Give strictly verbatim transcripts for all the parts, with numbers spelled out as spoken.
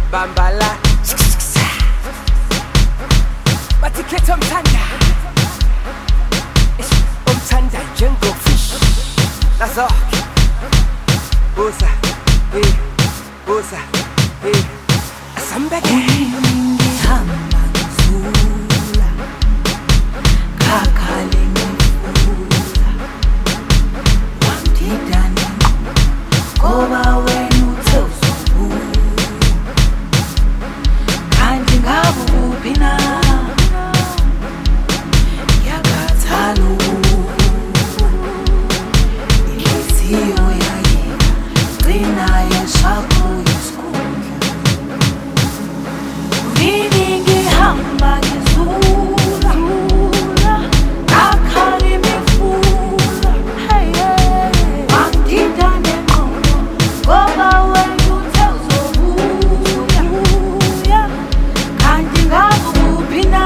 bambala bathi khetha umthanda umthanda njengofish nazo buza hey buza hey asambeke ngihamba ngizula kakhale ngifula wangidane ngoba wena uthe uzobula kanti ngabe uphi na ngiyakhathala inhliziyo yaye gcina yeshakho yesikhundla vini ngihamba ngizula kakhali mifula wangidane ngqondo ngoba wena uthe uzobuya kanti ngabe kuphi na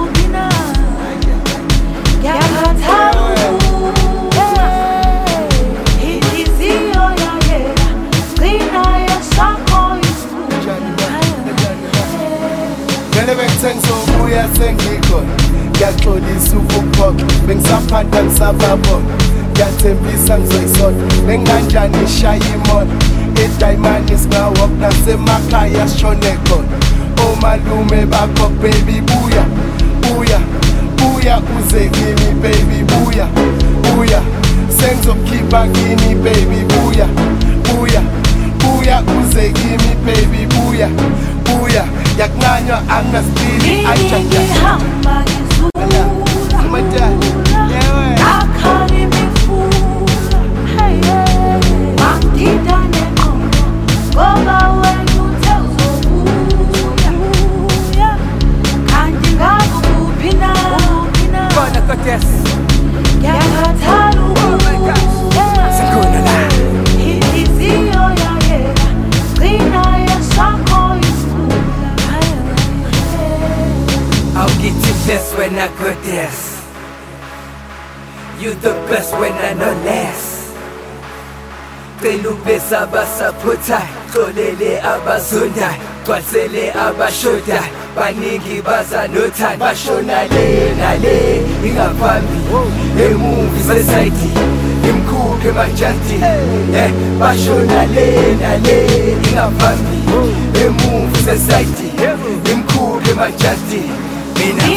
ngiyakhathala inhliziyo yaye gcina yeshakho yesikhundla Ngelebengisengizo ubuya sengikhona ngiyaxolisa ukukhokha bengisaphanda ngisababona ngiyathembisa ngizoyisona bengikanjani ishaya imona idiamond singawalk nasemakhaya sishone khona omalume bakho baby buya buya buya uze kimi baby buya buya sengizokukhipha kini baby buya buya buya uze kimi baby buya buya yakunanywa angasipili ayijaja ngihamba ngizula kakhali mifula wangidane ngqondo ngoba wena uthe uzobuya kanti ngabe kuphi na bona goddess ngiyakhathala Sikhona la. inhliziyo yaye gcina yeshakho yesikhundla I'll get you best when I got this. You the best when I know less. Cela ubesa abasaphotayo xolele abazondayo gcwalisele abashodayo baningi baza nothando bashona le nale ingaphambili emuva isesayidi imkhuphe emajantini eh bashona le nale ingaphambili emuva isesayidi imkhuphe emajantini mina